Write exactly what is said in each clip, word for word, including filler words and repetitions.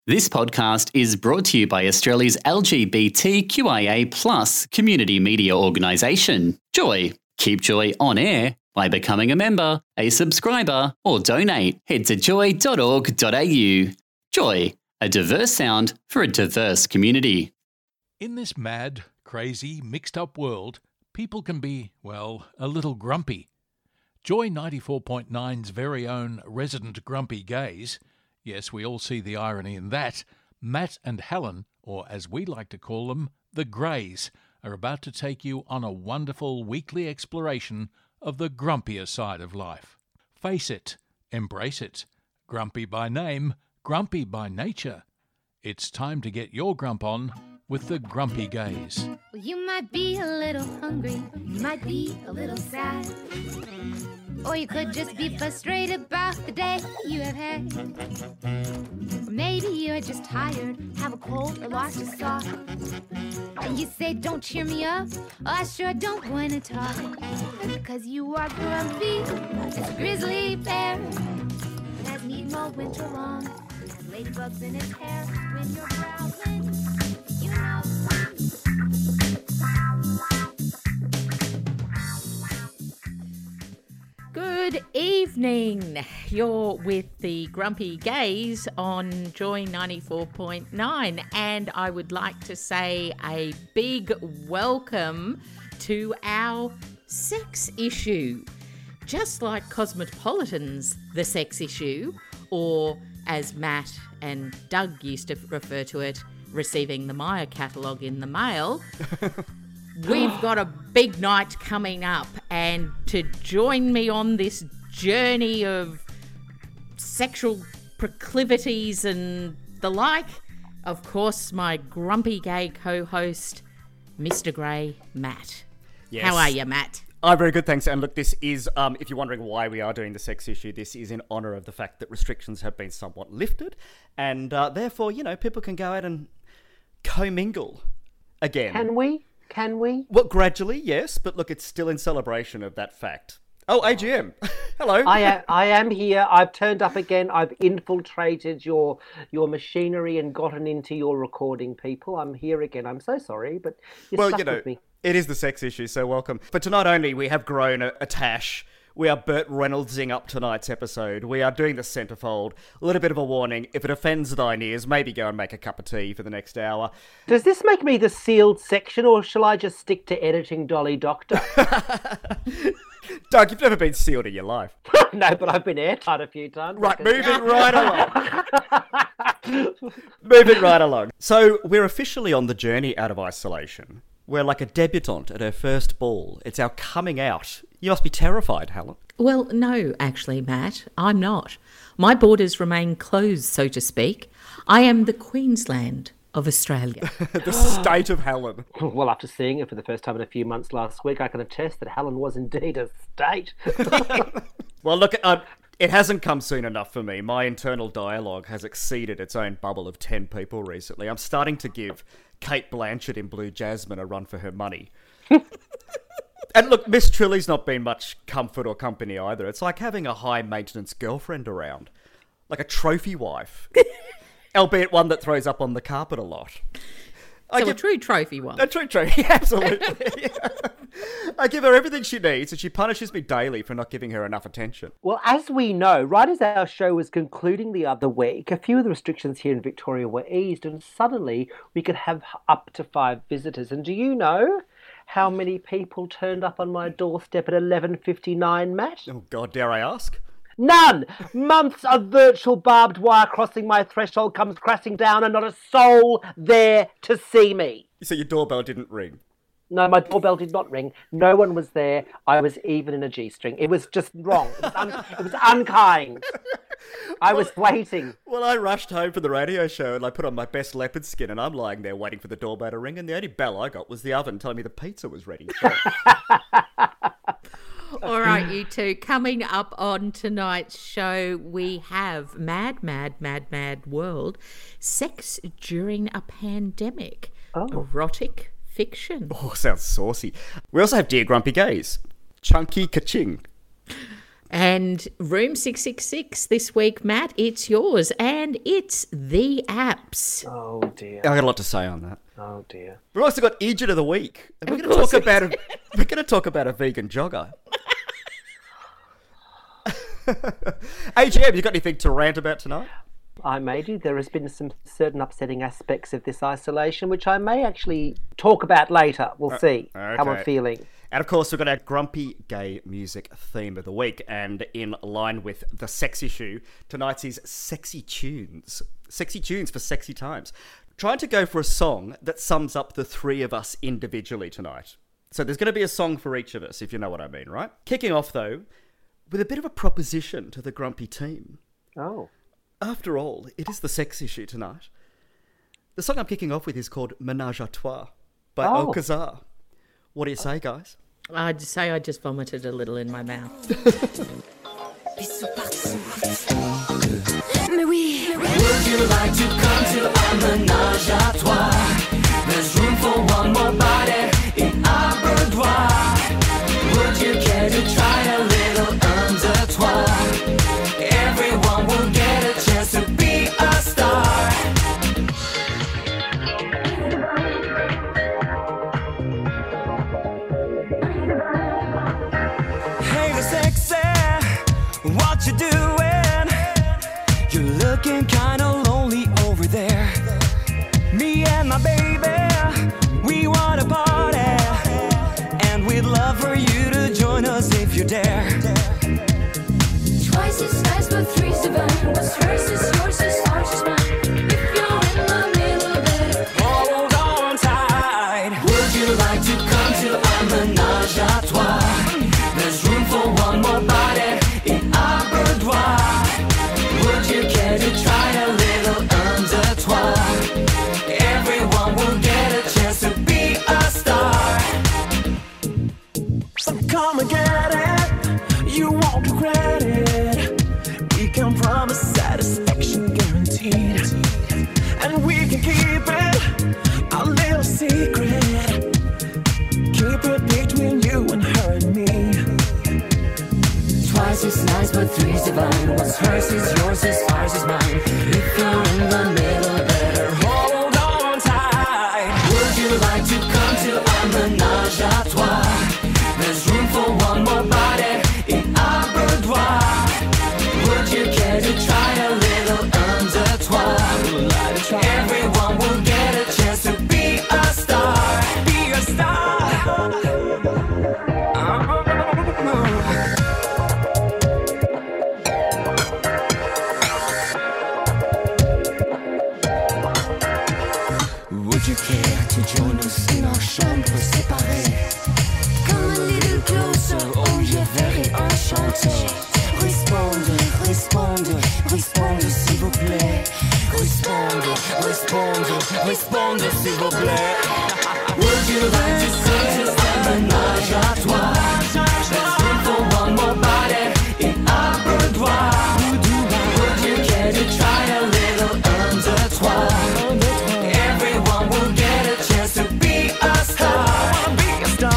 This podcast is brought to you by Australia's L G B T Q I A plus community media organisation, Joy. Keep Joy on air by becoming a member, a subscriber, or donate. Head to joy dot org dot a u. Joy, a diverse sound for a diverse community. In this mad, crazy, mixed-up world, people can be, well, a little grumpy. Joy ninety-four point nine's very own resident grumpy gays, yes, we all see the irony in that, Matt and Helen, or as we like to call them, the Greys, are about to take you on a wonderful weekly exploration of the grumpier side of life. Face it, embrace it. Grumpy by name, grumpy by nature. It's time to get your grump on with the Grumpy Gays. Well, you might be a little hungry, you might be a little sad, or you could just be frustrated about the day you have had. Or maybe you're just tired, have a cold or lost a sock, and you say, don't cheer me up, oh, I sure don't want to talk, because you are grumpy as a grizzly bear, that need more winter long, has ladybugs in his hair, when you're growling, you know. Good evening. You're with the Grumpy Gays on Joy ninety-four point nine, and I would like to say a big welcome to our sex issue. Just like Cosmopolitan's The Sex Issue, or as Matt and Doug used to refer to it, receiving the Maya catalogue in the mail. We've got a big night coming up, and to join me on this journey of sexual proclivities and the like, of course, my grumpy gay co-host, Mister Grey, Matt. Yes. How are you, Matt? I'm very good, thanks. And look, this is, um, if you're wondering why we are doing the sex issue, this is in honour of the fact that restrictions have been somewhat lifted, and uh, therefore, you know, people can go out and commingle again. Can we? Can we? Well, gradually, yes, but look, it's still in celebration of that fact. Oh, A G M. Hello. I am, I am here. I've turned up again. I've infiltrated your your machinery and gotten into your recording, people. I'm here again. I'm so sorry, but you're well, stuck you know, with me. It is the sex issue, so welcome. But tonight only, we have grown a, a tash. We are Burt Reynoldsing up tonight's episode. We are doing the centrefold. A little bit of a warning. If it offends thine ears, maybe go and make a cup of tea for the next hour. Does this make me the sealed section, or shall I just stick to editing Dolly Doctor? Doug, you've never been sealed in your life. No, but I've been airtight a few times. Right, moving right along. Moving right along. So, we're officially on the journey out of isolation. We're like a debutante at her first ball. It's our coming out. You must be terrified, Helen. Well, no, actually, Matt, I'm not. My borders remain closed, so to speak. I am the Queensland of Australia. The state of Helen. Well, after seeing her for the first time in a few months last week, I can attest that Helen was indeed a state. Well, look, uh, it hasn't come soon enough for me. My internal dialogue has exceeded its own bubble of ten people recently. I'm starting to give Kate Blanchett in Blue Jasmine a run for her money. And look, Miss Trilly's not been much comfort or company either. It's like having a high-maintenance girlfriend around. Like a trophy wife. Albeit one that throws up on the carpet a lot. So I give, a true trophy one. A true trophy, absolutely. Yeah. I give her everything she needs, and she punishes me daily for not giving her enough attention. Well, as we know, right as our show was concluding the other week, a few of the restrictions here in Victoria were eased, and suddenly we could have up to five visitors. And do you know how many people turned up on my doorstep at eleven fifty-nine, Matt? Oh, God, dare I ask? None! Months of virtual barbed wire crossing my threshold comes crashing down, and not a soul there to see me. So your doorbell didn't ring? No, my doorbell did not ring. No one was there. I was even in a G-string. It was just wrong. It was, un- it was unkind. I well, was waiting. Well, I rushed home from the radio show and I put on my best leopard skin, and I'm lying there waiting for the doorbell to ring, and the only bell I got was the oven telling me the pizza was ready. All right, you two. Coming up on tonight's show, we have Mad, Mad, Mad, Mad World, Sex During a Pandemic, oh. Erotic Fiction. Oh, sounds saucy. We also have Dear Grumpy Gays, Chunky Kaching. And Room six six six this week, Matt, it's yours. And it's the apps. Oh, dear. I got a lot to say on that. Oh, dear. We've also got Idiot of the Week. And we're Of going to course talk we about a, we're going to talk about a vegan jogger. A G M, you got anything to rant about tonight? I may do. There has been some certain upsetting aspects of this isolation, which I may actually talk about later. We'll see okay. how I'm feeling. And of course, we've got our grumpy gay music theme of the week. And in line with the sex issue, tonight's is Sexy Tunes. Sexy Tunes for sexy times. Trying to go for a song that sums up the three of us individually tonight. So there's going to be a song for each of us, if you know what I mean, right? Kicking off, though, with a bit of a proposition to the grumpy team. Oh. After all, it is the sex issue tonight. The song I'm kicking off with is called Ménage à Trois by Oh. Alcazar. What do you say, guys? I'd say I just vomited a little in my mouth. Mais oui. Would you like to come to a ménage à trois? There's room for one more body in our boudoir. Would you care to try a little un, deux, trois? Everyone will get a chance to be a star. Hey, the sexy, what you doing? You're looking kinda lonely over there. Me and my baby, we want a party, and we'd love for you to join us if you dare. Twice is nice, but three's divine. What's hers is yours, is ours is mine. If you're in the middle there, Hold on tight. Would you like to come to a ménage à trois? There's room for one more body in our boudoir. Would you care to try a little un, deux, trois? Everyone will get a chance to be a star. Come and get it, you won't regret it. We can promise satisfaction guaranteed, and we can keep it a little secret. Keep it between you and her and me. Twice is nice, but three's divine. What's hers is yours, is ours is mine. If you're in the middle, better hold on tight. Would you like to come to a ménage à trois? There's room for one more body in our boudoir. Would you care to try a little un, deux, trois? Everyone will get a chance to be a star. Be a star. Would you care to join us in our chambre séparée? come a little closer. Oh, yeah, very enchanté. Responde, responde, responde s'il vous plaît. Responde, responde, responde s'il vous plaît. Would you like to see us a ménage à trois? There's room for one more body in our boudoir. Would you care to try a little un, deux, trois? Everyone will get a chance to be a star. I wanna be a star.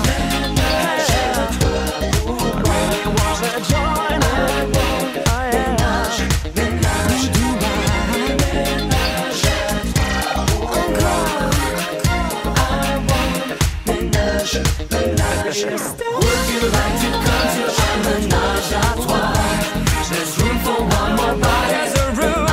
Would you like to come to a ménage à trois? There's room for one more body. There's a room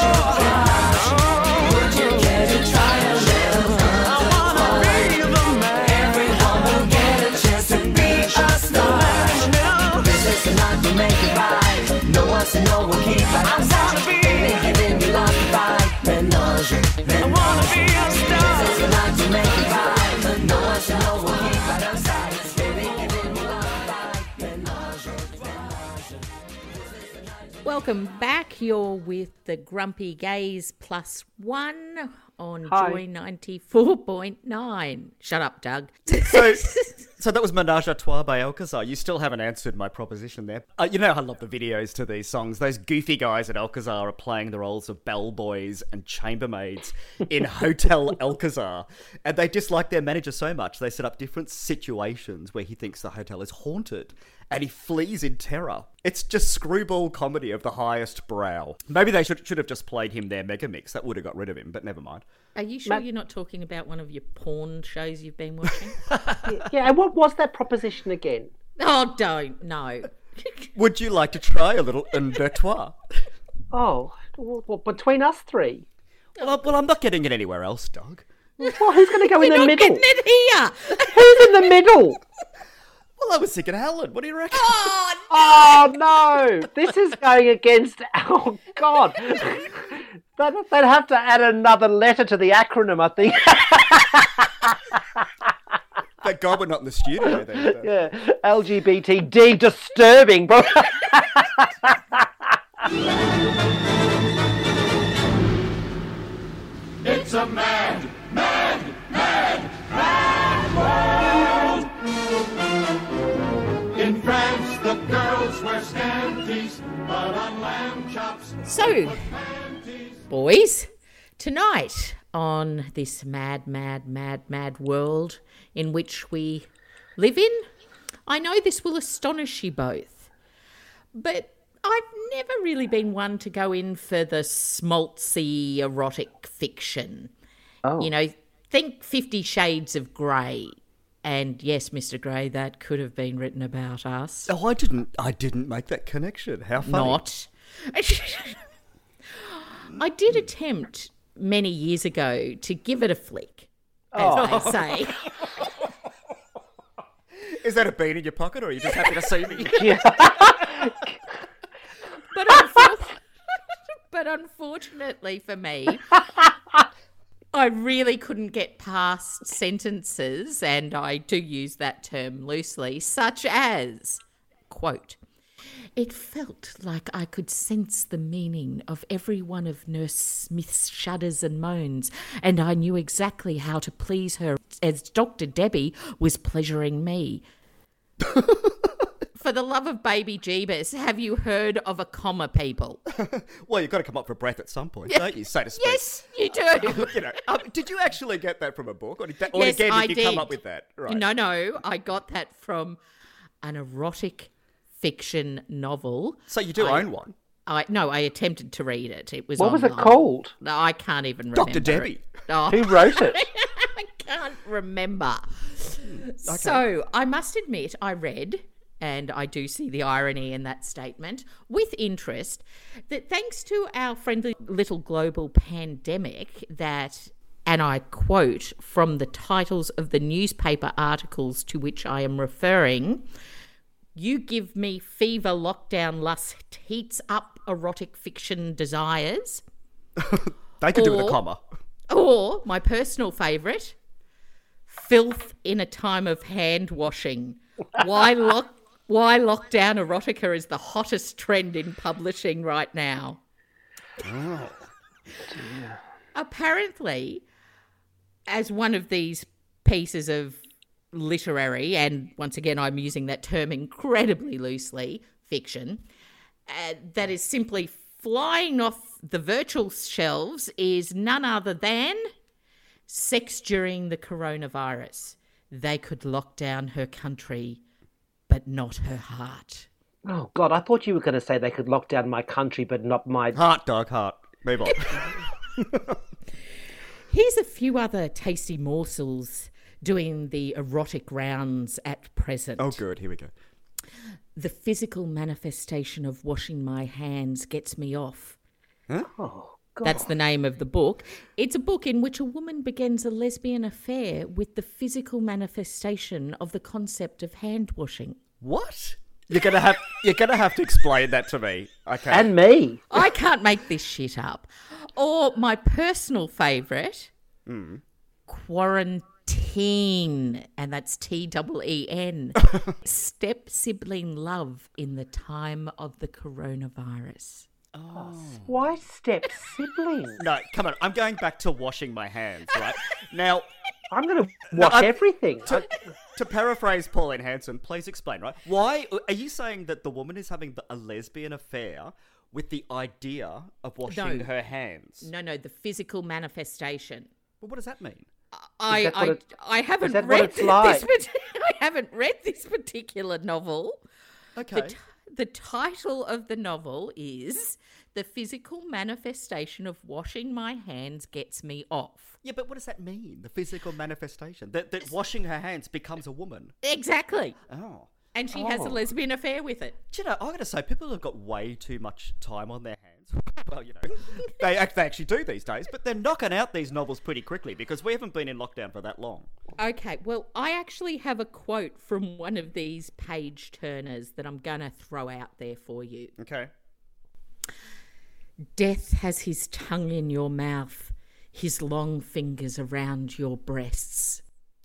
for. Would you care to try a little fun? I wanna be the man. Everyone will get a chance to be a star. This is the night we make it right. No one to know we'll keep it. I wanna be. Giving you love to fight. Ménage, ménage. I wanna be a star. This is the night we make it right. No one to know we'll keep it outside. Welcome back. You're with the Grumpy Gays Plus One on Hi. Joy ninety-four point nine. Shut up, Doug. So, so that was Ménage à Trois by Alcazar. You still haven't answered my proposition there. Uh, you know I love the videos to these songs. Those goofy guys at Alcazar are playing the roles of bellboys and chambermaids in Hotel Alcazar. And they dislike their manager so much, they set up different situations where he thinks the hotel is haunted. and he flees in terror. It's just screwball comedy of the highest brow. Maybe they should should have just played him their Megamix. That would have got rid of him, but never mind. Are you sure Matt- you're not talking about one of your porn shows you've been watching? Yeah, and what was that proposition again? Oh, don't. No. Would you like to try a little un deux trois? Oh, well, well, between us three. Well, I- well, I'm not getting it anywhere else, Doug. Well, who's going to go in the Not middle? getting it here. Who's in the middle? Well, I was thinking Helen. What do you reckon? Oh no! This is going against. Oh God! They'd, they'd have to add another letter to the acronym, I think. Thank God we're not in the studio then. so. Yeah, L G B T D disturbing, bro. It's a mad, mad, mad, mad world. In France, the girls wear scanties, but on lamb chops. So, boys, tonight on this mad, mad, mad, mad world in which we live in, I know this will astonish you both, but I've never really been one to go in for the smoltzy erotic fiction. Oh. You know, think Fifty Shades of Grey. And yes, Mister Grey, that could have been written about us. Oh, I didn't. I didn't make that connection. How funny. Not. I did attempt many years ago to give it a flick, as Oh. they say. Is that a bean in your pocket, or are you just happy to see me? But, unfor- but unfortunately for me, I really couldn't get past sentences, and I do use that term loosely, such as, quote, "It felt like I could sense the meaning of every one of Nurse Smith's shudders and moans, and I knew exactly how to please her as Doctor Debbie was pleasuring me." For the love of baby Jeebus, have you heard of a comma, people? Well, you've got to come up for breath at some point, don't you, so to speak? Yes, you do. You know, um, did you actually get that from a book, or, did that, or Yes, again, did I you did. come up with that? Right. No, no, I got that from an erotic fiction novel. So you do I- own one. I no, I attempted to read it. It was What was it online. called? No, I can't even remember. Doctor Debbie. it. Oh, Who wrote it? I can't remember. So I must admit, I read, and I do see the irony in that statement, with interest, that thanks to our friendly little global pandemic that, and I quote from the titles of the newspaper articles to which I am referring, "You give me fever, lockdown, lust, heats up erotic fiction desires." They could do with Or- a comma. Or, my personal favourite, filth in a time of hand washing. Why lock why lockdown erotica is the hottest trend in publishing right now. Oh. Apparently, as one of these pieces of literary, and once again I'm using that term incredibly loosely, fiction, uh, that is simply flying off the virtual shelves is none other than Sex During the Coronavirus. They could lock down her country, but not her heart. Oh God, I thought you were going to say they could lock down my country, but not my. Heart, dog, heart. Move on. Here's a few other tasty morsels doing the erotic rounds at present. Oh, good. Here we go. The physical manifestation of washing my hands gets me off. Oh God. That's the name of the book. It's a book in which a woman begins a lesbian affair with the physical manifestation of the concept of hand washing. What? You're gonna have you're gonna have to explain that to me. Okay. And me. I can't make this shit up. Or my personal favourite, quarantine, and that's T E E N. Step sibling love in the time of the coronavirus. Why step sibling? No, come on. I'm going back to washing my hands, right? Now, I'm going to watch I'm- everything. to, to paraphrase Pauline Hanson, please explain, right? Why are you saying that the woman is having a lesbian affair with the idea of washing No. her hands? No, no, the physical manifestation. Well, what does that mean? I, that I, what it- I haven't that what read it's this. like? parti- I haven't read this particular novel, Okay. The, t- the title of the novel is The Physical Manifestation of Washing My Hands Gets Me Off. Yeah, but what does that mean? The physical manifestation that that washing her hands becomes a woman. Exactly. Oh. And she has a Oh. lesbian affair with it. Do you know, I got to say, people have got way too much time on their hands. Well, you know, they, act, they actually do these days, but they're knocking out these novels pretty quickly because we haven't been in lockdown for that long. Okay, well, I actually have a quote from one of these page turners that I'm going to throw out there for you. Okay. Death has his tongue in your mouth, his long fingers around your breasts.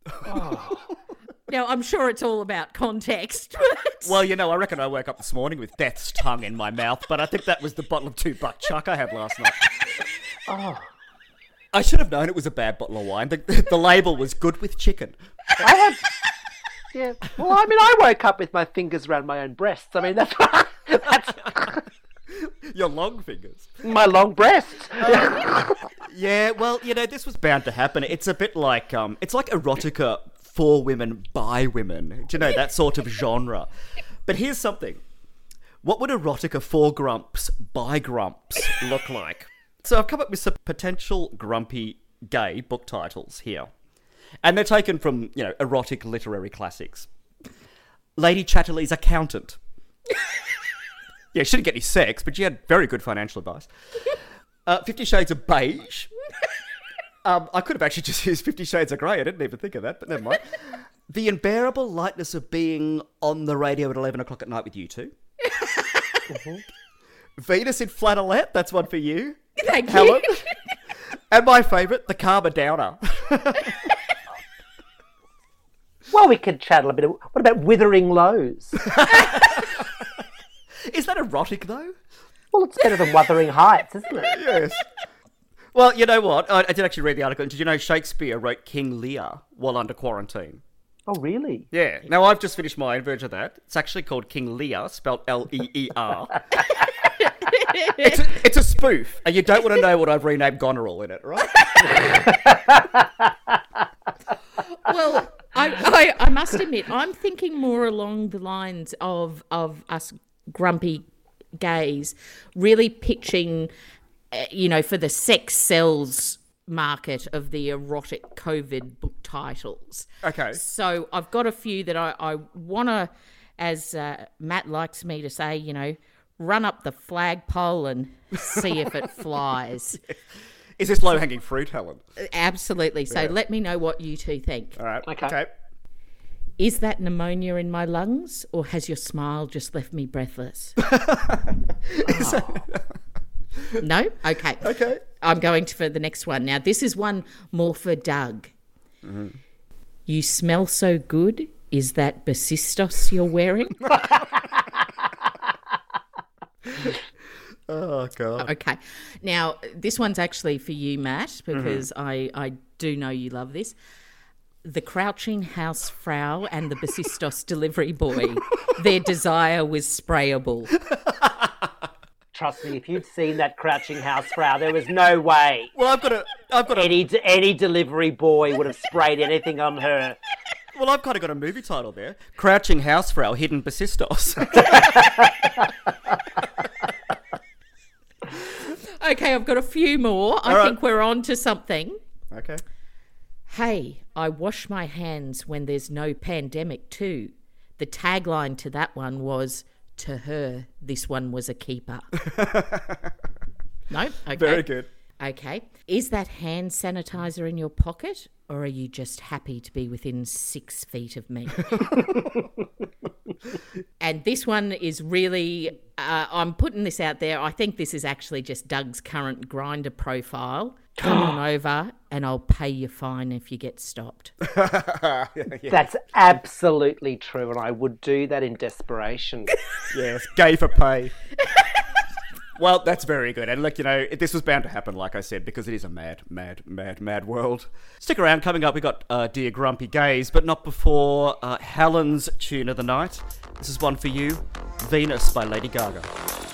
Now, I'm sure it's all about context. But Well, you know, I reckon I woke up this morning with death's tongue in my mouth, but I think that was the bottle of two buck chuck I had last night. Oh, I should have known it was a bad bottle of wine. The, the label was good with chicken. I had. Yeah. Well, I mean, I woke up with my fingers around my own breasts. I mean, that's that's Your long fingers. my long breasts. Yeah, well, you know, this was bound to happen. It's a bit like, um, it's like erotica for women by women. Do you know, that sort of genre. But here's something. What would erotica for grumps by grumps look like? So I've come up with some potential grumpy gay book titles here. And they're taken from, you know, erotic literary classics. Lady Chatterley's Accountant. Yeah, she didn't get any sex, but she had very good financial advice. Uh, Fifty Shades of Beige. Um, I could have actually just used Fifty Shades of Grey. I didn't even think of that, but never mind. The Unbearable Lightness of Being on the Radio at eleven o'clock at night with you two. Mm-hmm. Venus in Flannelette. That's one for you. Thank you. Helen. And my favourite, The Karma Downer. Well, we could chat a little bit. Of, what about Withering Lows? Is that erotic, though? Well, it's better than Wuthering Heights, isn't it? Yes. Well, you know what? I, I did actually read the article. Did you know Shakespeare wrote King Lear while under quarantine? Oh, really? Yeah. Now, I've just finished my own version of that. It's actually called King Lear, spelled L E E R. It's a, it's a spoof, and you don't want to know what I've renamed Goneril in it, right? Well, I, I, I must admit, I'm thinking more along the lines of of us grumpy gays really pitching, uh, you know, for the sex sells market of the erotic COVID book titles. Okay. So I've got a few that I, I want to, as uh, Matt likes me to say, you know, run up the flagpole and see if it flies. Is this low-hanging fruit, Helen? Absolutely. So Yeah. let me know what you two think. All right. Okay. Okay. Is that pneumonia in my lungs, or has your smile just left me breathless? No? Okay. Okay. I'm going to for the next one. Now, this is one more for Doug. Mm-hmm. You smell so good. Is that Basistos you're wearing? Oh, God. Okay. Now, this one's actually for you, Matt, because Mm-hmm. I, I do know you love this. The Crouching House Frau and the Basistos delivery boy, their desire was sprayable. Trust me, if you'd seen that Crouching House Frau, there was no way Well, I've got a... I've got a... any any delivery boy would have sprayed anything on her. Well, I've kind of got a movie title there. Crouching Housefrau, Hidden Basistos. Okay, I've got a few more. I All right. think we're on to something. Okay. Hey, I wash my hands when there's no pandemic too. The tagline to that one was, to her, this one was a keeper. No? Okay. Very good. Okay. Is that hand sanitizer in your pocket, or are you just happy to be within six feet of me? And this one is really, uh, I'm putting this out there. I think this is actually just Doug's current Grindr profile. Come on over and I'll pay your fine if you get stopped. That's absolutely true, and I would do that in desperation. Yes, gay for pay. Well, that's very good. And look, you know, this was bound to happen, like I said, because it is a mad, mad, mad, mad world. Stick around. Coming up, we got uh, Dear Grumpy Gays, but not before uh, Helen's tune of the night. This is one for you, Venus by Lady Gaga.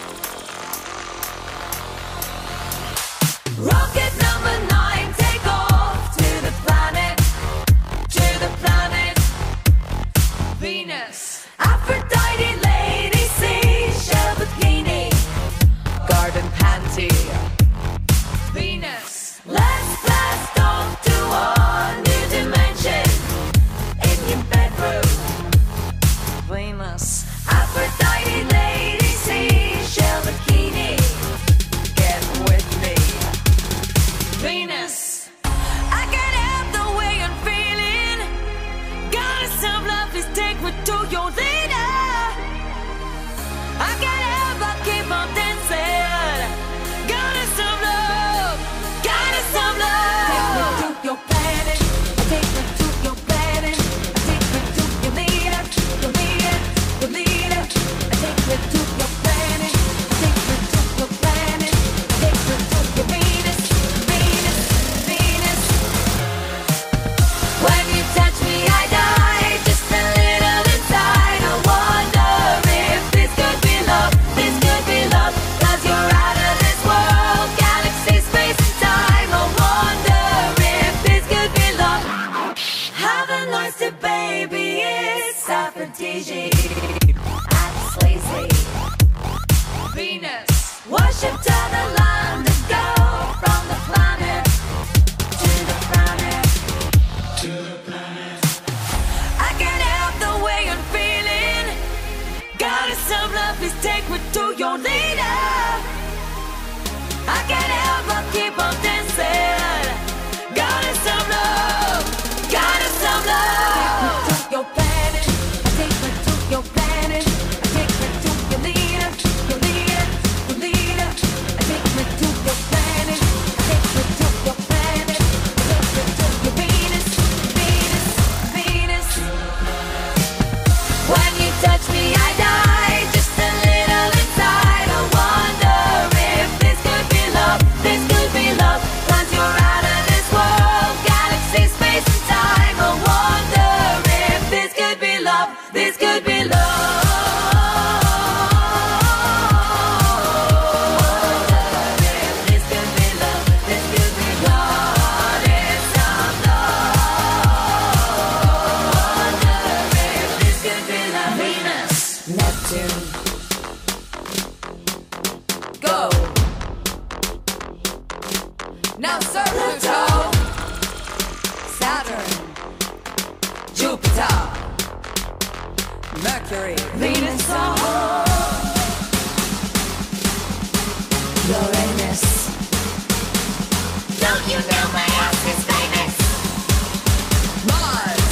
Rocket number nine, take off to the planet, to the planet Venus. Aphrodite lady Venus. I can't help the way I'm feeling. Goddess of love, please take me to your leader. I can't help but keep on dancing. Goddess of love, goddess of love. Take me to your planet. Take me to your planet. Take me to your leader, your leader, your leader. Take me to your planet. Take me to your planet. Take me to your Venus, Venus, Venus. When you touch me, I die. Just a little inside. I wonder if this could be love. This could be love. 'Cause you're out of this world. Galaxy, space, and time. I wonder if this could be love. Have a nice day, baby. It's aphrodisiac. I'm sleazy. Venus. Worship to the land that go from the planet to the planet. To the planet. I can't help the way I'm feeling. Goddess of love, please take me to your leader. I can't help but keep on dancing. Goddess of love, goddess of love. Take me to your planet. Take me to your planet. Take me to your leader, your leader, your leader. Take me to your planet. Take me to your planet. Take me to your Venus, Venus, Venus. When you touch me, I die. Just a little inside. I wonder if this could be love. This could be love. 'Cause you're out of this world. Galaxy, space, and time. I wonder if this could be love. This could be love. This could be love. This could be goddess of love. Wonder if this could be love. Venus, Neptune, go. Now Pluto, Saturn, Jupiter, Mercury, Venus, Uranus. Don't you know my house is famous? Mars.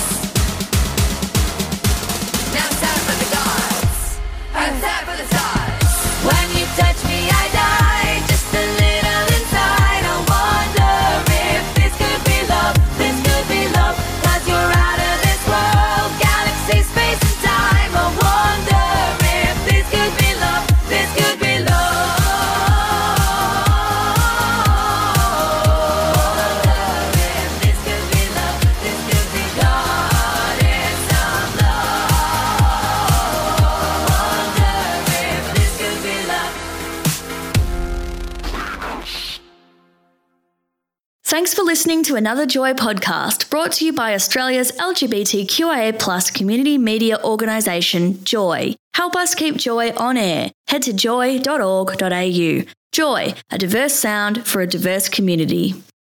Now it's time for the gods. And time for the stars. When you touch me, I die. Just a little inside. I wonder if this could be love. This could be love. 'Cause you're out of this world. Galaxy, space, and time. I wonder if this could be love. This could be love. If this could be love. This could be goddess of love. Wonder if this could be love. Thanks for listening to another Joy podcast brought to you by Australia's L G B T Q I A plus community media organisation, Joy. Help us keep Joy on air. Head to joy dot org dot a u. Joy, a diverse sound for a diverse community.